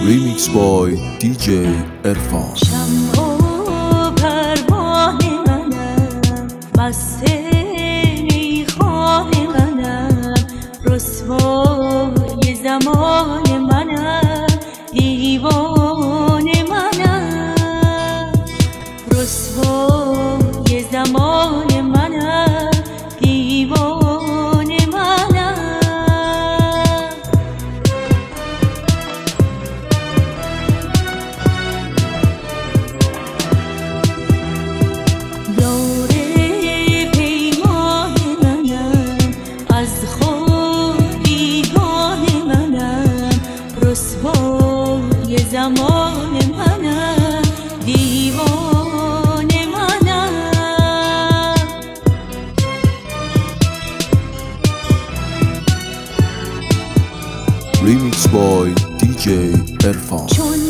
Remix boy DJ عرفان. شمع و پروانه منم، مست میخوان منم، رسوای زمان منم، دیوانه منم، رسوای زمان منم، دیوانه منم. یار پیمان منم، از خود بیگانه منم، رسوای زمان منم، دیوانه منم. Remix boy DJ عرفان. چون